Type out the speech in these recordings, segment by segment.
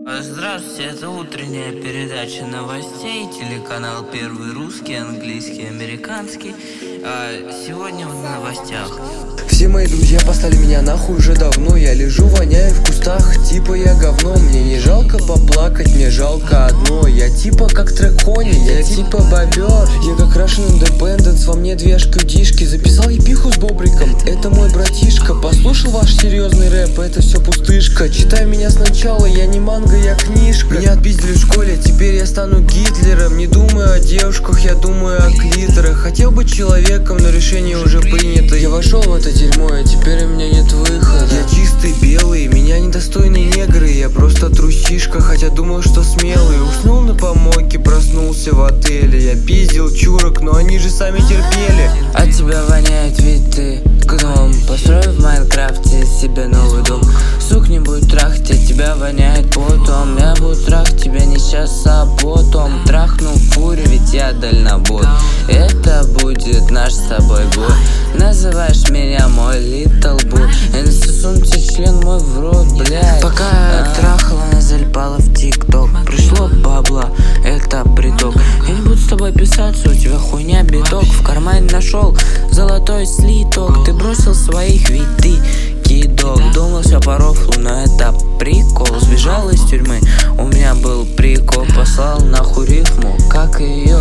Здравствуйте, это утренняя передача новостей, телеканал Первый русский, английский, американский. Сегодня в новостях. Все мои друзья послали меня нахуй уже давно. Я лежу, воняю в кустах, типа я говно. Мне не жалко поплакать, мне жалко одно. Я типа как Трекони, я типа бобер. Я как Russian Independence, во мне две HQD-шки. Записал епиху с Бобриком, это мой братишка. Послушал ваш серьезный рэп, это все пустышка. Читай меня сначала, я не манга, я книжка. Меня отпиздили в школе, теперь я стану Гитлером. Не думаю о девушках, я думаю о клиторах. Хотел быть человеком, но решение уже принято. Я вошел в это дерьмо, и теперь у меня нет выхода. Я чистый белый, меня недостойны негры. Я просто трусишка, хотя думал, что смелый. Уснул на помойке, проснулся в отеле. Я пиздил чурок, но они же сами терпели. От тебя воняет, ведь ты гном. Построю в Майнкрафте себе новый дом. Сук не будет трахать, тебя воняет потом. Я буду трахать тебя не сейчас, а потом. Трахну фурию, ведь я дальнобой. Это будет наш с тобой бой. Называешь меня мой little boy. Засунь тебе член мой в рот, блядь. Пока я трахала, она залипала в тикток. Пришло бабла, это приток. Я не буду с тобой писаться, у тебя хуйня биток. В кармане нашел золотой слиток. Ты бросил своих, ведь ты кидок. Думал все по рофлу, но это прикол. Сбежал из тюрьмы, у меня был прикол. Послал нахуй рифму, как ее.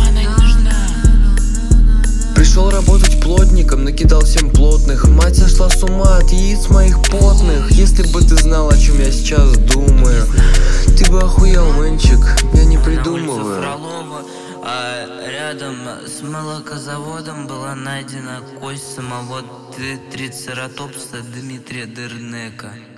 Пришел работать плотником, накидал всем плотных. Мать сошла с ума от яиц моих потных. Если бы ты знал, о чем я сейчас думаю, ты бы охуел, мэнчик, я не придумываю. Рядом с молокозаводом была найдена кость самого трицератопса Дмитрия Дернека.